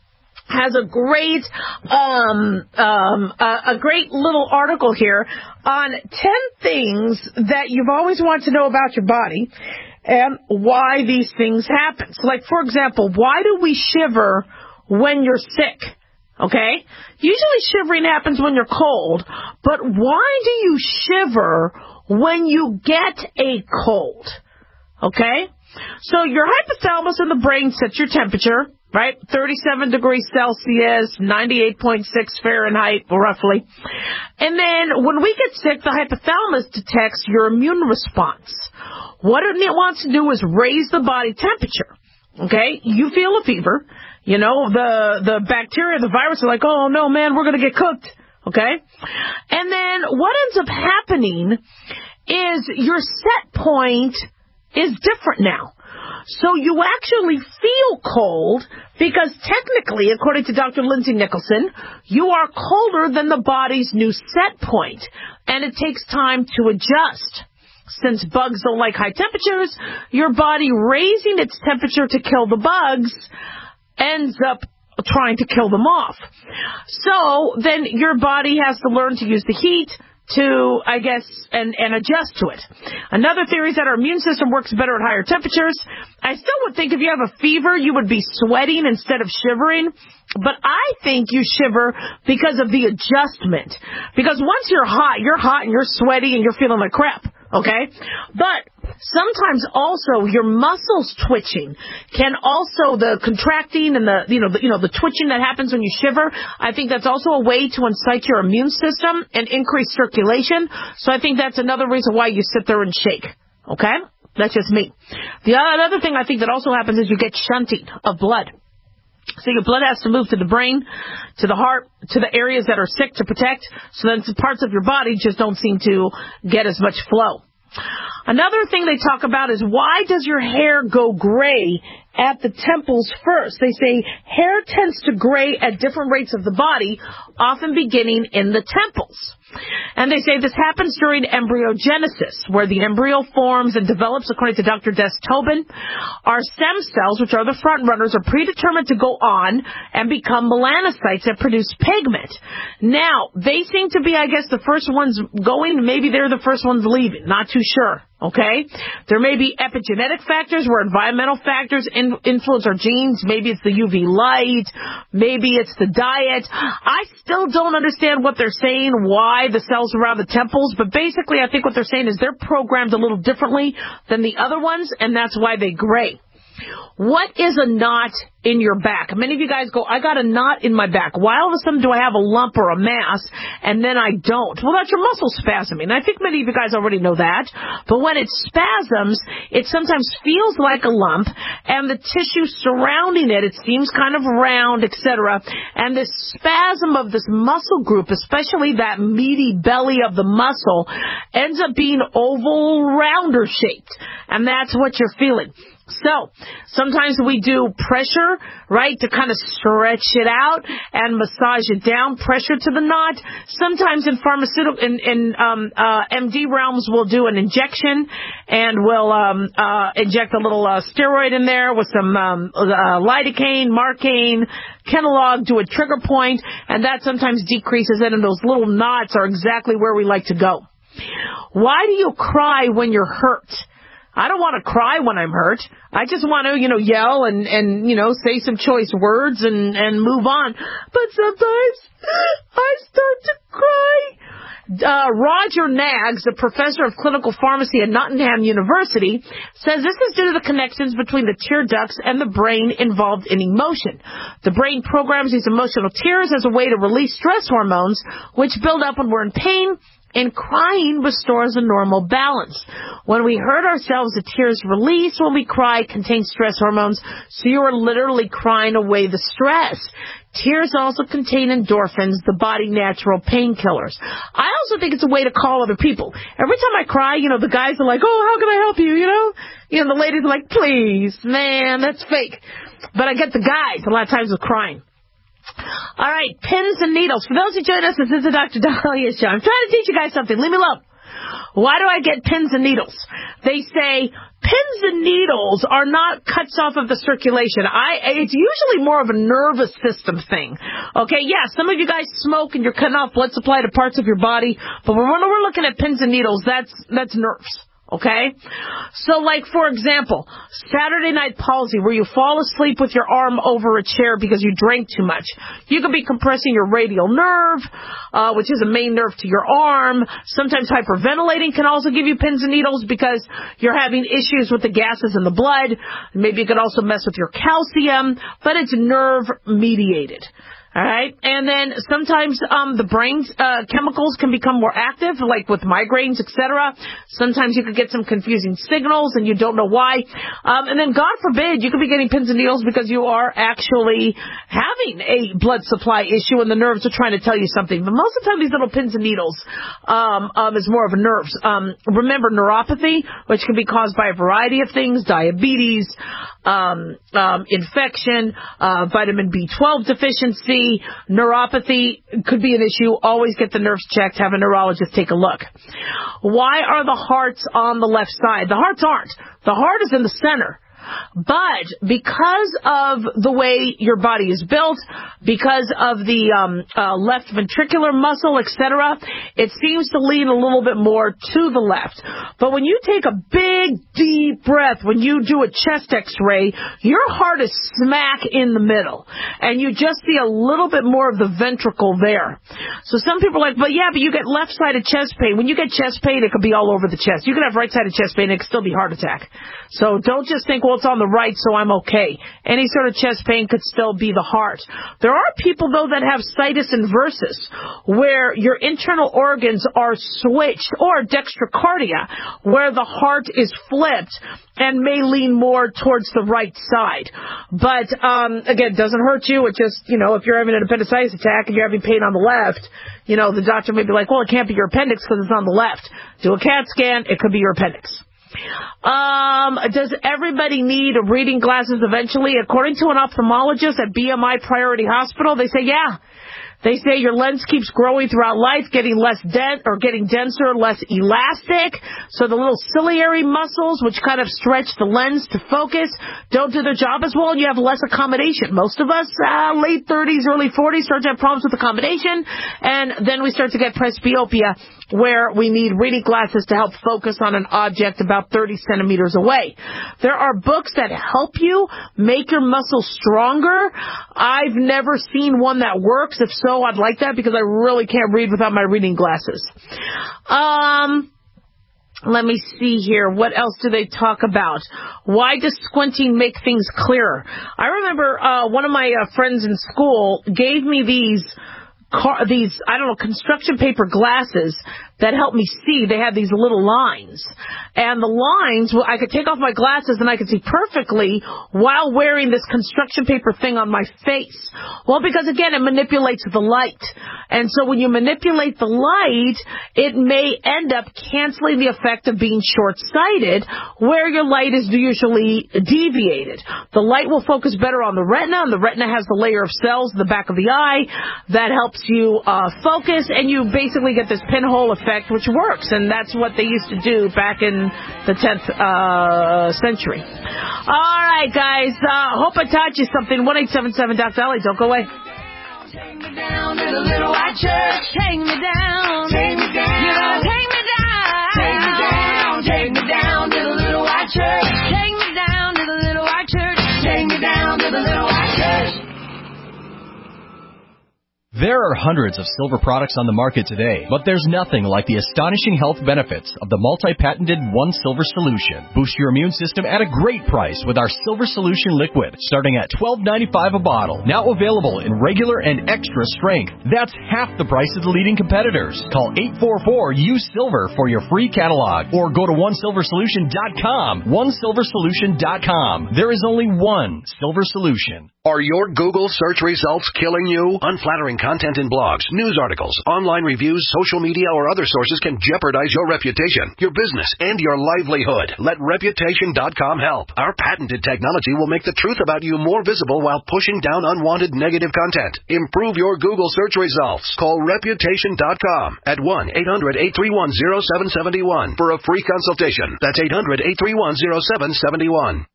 has a great, um, um, a, a great little article here on ten things that you've always wanted to know about your body and why these things happen. So, like, for example, why do we shiver when you're sick? Okay? Usually shivering happens when you're cold, but why do you shiver when you get a cold? Okay? So your hypothalamus in the brain sets your temperature, right? thirty-seven degrees Celsius, ninety-eight point six Fahrenheit, roughly. And then when we get sick, the hypothalamus detects your immune response. What it wants to do is raise the body temperature. Okay? You feel a fever. You know, the, the bacteria, the virus are like, oh, no, man, we're going to get cooked. Okay? And then what ends up happening is your set point is different now. So you actually feel cold because technically, according to Doctor Lindsay Nicholson, you are colder than the body's new set point, and it takes time to adjust. Since bugs don't like high temperatures, your body raising its temperature to kill the bugs ends up trying to kill them off. So then your body has to learn to use the heat to, I guess, and, and adjust to it. Another theory is that our immune system works better at higher temperatures. I still would think if you have a fever, you would be sweating instead of shivering. But I think you shiver because of the adjustment. Because once you're hot, you're hot and you're sweaty and you're feeling like crap. Okay? But sometimes also your muscles twitching can also, the contracting and the, you know, the, you know, the twitching that happens when you shiver, I think that's also a way to incite your immune system and increase circulation. So I think that's another reason why you sit there and shake. Okay? That's just me. The other thing I think that also happens is you get shunting of blood. So your blood has to move to the brain, to the heart, to the areas that are sick to protect, so then parts of your body just don't seem to get as much flow. Another thing they talk about is why does your hair go gray at the temples first? They say hair tends to gray at different rates of the body, often beginning in the temples. And they say this happens during embryogenesis, where the embryo forms and develops, according to Doctor Des Tobin. Our stem cells, which are the front runners, are predetermined to go on and become melanocytes that produce pigment. Now, they seem to be, I guess, the first ones going. Maybe they're the first ones leaving. Not too sure. Okay? There may be epigenetic factors where environmental factors in, influence our genes. Maybe it's the U V light. Maybe it's the diet. I still don't understand what they're saying, why the cells around the temples, but basically I think what they're saying is they're programmed a little differently than the other ones, and that's why they gray. What is a knot in your back? Many of you guys go, I got a knot in my back. Why all of a sudden do I have a lump or a mass and then I don't? Well, that's your muscle spasming. I think many of you guys already know that. But when it spasms, it sometimes feels like a lump, and the tissue surrounding it, it seems kind of round, et cetera. And this spasm of this muscle group, especially that meaty belly of the muscle, ends up being oval, rounder shaped. And that's what you're feeling. So, sometimes we do pressure, right, to kind of stretch it out and massage it down, pressure to the knot. Sometimes in pharmaceutical, in, in um, uh, M D realms, we'll do an injection, and we'll um, uh, inject a little uh, steroid in there with some um, uh, lidocaine, marcaine, Kenalog, do a trigger point, and that sometimes decreases it, and those little knots are exactly where we like to go. Why do you cry when you're hurt? I don't want to cry when I'm hurt. I just want to, you know, yell and, and you know, say some choice words and, and move on. But sometimes I start to cry. Uh, Roger Nags, a professor of clinical pharmacy at Nottingham University, says this is due to the connections between the tear ducts and the brain involved in emotion. The brain programs these emotional tears as a way to release stress hormones, which build up when we're in pain, and crying restores a normal balance. When we hurt ourselves, the tears released when we cry contain stress hormones, so you are literally crying away the stress. Tears also contain endorphins, the body natural painkillers. I also think it's a way to call other people. Every time I cry, you know, the guys are like, oh, how can I help you, you know? You know, the ladies are like, please, man, that's fake. But I get the guys a lot of times with crying. All right, pins and needles. For those who join us, this is the Doctor Dahlia Show. I'm trying to teach you guys something. Leave me alone. Why do I get pins and needles? They say pins and needles are not cuts off of the circulation. I, it's usually more of a nervous system thing. Okay, yeah, some of you guys smoke and you're cutting off blood supply to parts of your body, but when we're looking at pins and needles, that's, that's nerves. Okay? So, like, for example, Saturday night palsy, where you fall asleep with your arm over a chair because you drank too much. You could be compressing your radial nerve, uh, which is a main nerve to your arm. Sometimes hyperventilating can also give you pins and needles because you're having issues with the gases in the blood. Maybe it could also mess with your calcium, but it's nerve-mediated. All right, and then sometimes um, the brain's uh, chemicals can become more active, like with migraines, et cetera. Sometimes you could get some confusing signals, and you don't know why. Um, and then, God forbid, you could be getting pins and needles because you are actually having a blood supply issue, and the nerves are trying to tell you something. But most of the time, these little pins and needles um, um, is more of a nerves. Um, remember, neuropathy, which can be caused by a variety of things, diabetes, um, um, infection, uh, vitamin B twelve deficiency. Neuropathy could be an issue. Always get the nerves checked. Have a neurologist take a look. Why are the hearts on the left side? The hearts aren't. The heart is in the center. But because of the way your body is built, because of the um, uh, left ventricular muscle, et cetera, it seems to lean a little bit more to the left. But when you take a big, deep breath, when you do a chest x-ray, your heart is smack in the middle. And you just see a little bit more of the ventricle there. So some people are like, but yeah, but you get left-sided chest pain. When you get chest pain, it could be all over the chest. You can have right-sided chest pain, it could still be heart attack. So don't just think, well, it's on the right, so I'm okay. Any sort of chest pain could still be the heart. There are people, though, that have situs inversus, where your internal organs are switched, or dextrocardia, where the heart is flipped and may lean more towards the right side. But, um, again, it doesn't hurt you. It just, you know, if you're having an appendicitis attack and you're having pain on the left, you know, the doctor may be like, well, it can't be your appendix because it's on the left. Do a CAT scan, it could be your appendix. Um, does everybody need reading glasses eventually? According to an ophthalmologist at B M I Priority Hospital, they say, yeah. They say your lens keeps growing throughout life, getting less dense or getting denser, less elastic. So the little ciliary muscles, which kind of stretch the lens to focus, don't do their job as well, and you have less accommodation. Most of us, uh, late thirties, early forties, start to have problems with accommodation, and then we start to get presbyopia, where we need reading glasses to help focus on an object about thirty centimeters away. There are books that help you make your muscles stronger. I've never seen one that works. If so, I'd like that because I really can't read without my reading glasses. Um... Let me see here. What else do they talk about? Why does squinting make things clearer? I remember uh, one of my uh, friends in school gave me these car, these, I don't know, construction paper glasses that helped me see. They had these little lines. And the lines, well, I could take off my glasses and I could see perfectly while wearing this construction paper thing on my face. Well, because again, it manipulates the light. And so when you manipulate the light, it may end up canceling the effect of being short-sighted, where your light is usually deviated. The light will focus better on the retina, and the retina has the layer of cells in the back of the eye that helps you uh, focus, and you basically get this pinhole effect, which works, and that's what they used to do back in the tenth uh, century. All right, guys, uh, hope I taught you something. one eight seven seven Doctor Dolly, don't go away. Take me down to the little white church. Take me down. Take me down. You know, take me down. Take me down. Take me down to the little white church. Take me down to the little white church. Take me down to the little white church. There are hundreds of silver products on the market today, but there's nothing like the astonishing health benefits of the multi-patented One Silver Solution. Boost your immune system at a great price with our Silver Solution Liquid, starting at twelve ninety-five a bottle. Now available in regular and extra strength. That's half the price of the leading competitors. Call eight four four U SILVER for your free catalog, or go to one silver solution dot com. one silver solution dot com. There is only one Silver Solution. Are your Google search results killing you? Unflattering content in blogs, news articles, online reviews, social media, or other sources can jeopardize your reputation, your business, and your livelihood. Let Reputation dot com help. Our patented technology will make the truth about you more visible while pushing down unwanted negative content. Improve your Google search results. Call Reputation dot com at one eight hundred eight three one oh seven seven one for a free consultation. That's eight hundred eight three one oh seven seven one.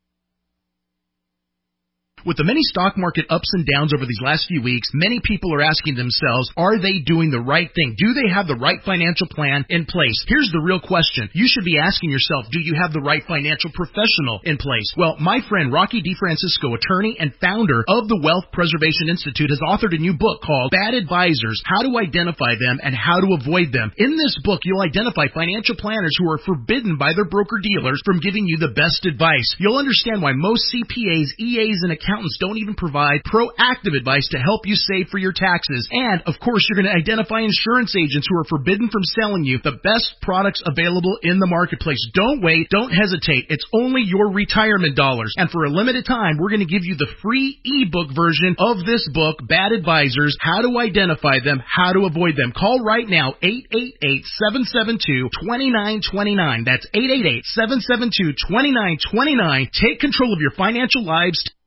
With the many stock market ups and downs over these last few weeks, many people are asking themselves, are they doing the right thing? Do they have the right financial plan in place? Here's the real question. You should be asking yourself, do you have the right financial professional in place? Well, my friend Rocky DeFrancisco, attorney and founder of the Wealth Preservation Institute, has authored a new book called Bad Advisors, How to Identify Them and How to Avoid Them. In this book, you'll identify financial planners who are forbidden by their broker-dealers from giving you the best advice. You'll understand why most C P As, E As, and accountants Accountants don't even provide proactive advice to help you save for your taxes. And, of course, you're going to identify insurance agents who are forbidden from selling you the best products available in the marketplace. Don't wait. Don't hesitate. It's only your retirement dollars. And for a limited time, we're going to give you the free ebook version of this book, Bad Advisors, How to Identify Them, How to Avoid Them. Call right now, eight eight eight, seven seven two, two nine two nine. That's eight eight eight, seven seven two, two nine two nine. Take control of your financial lives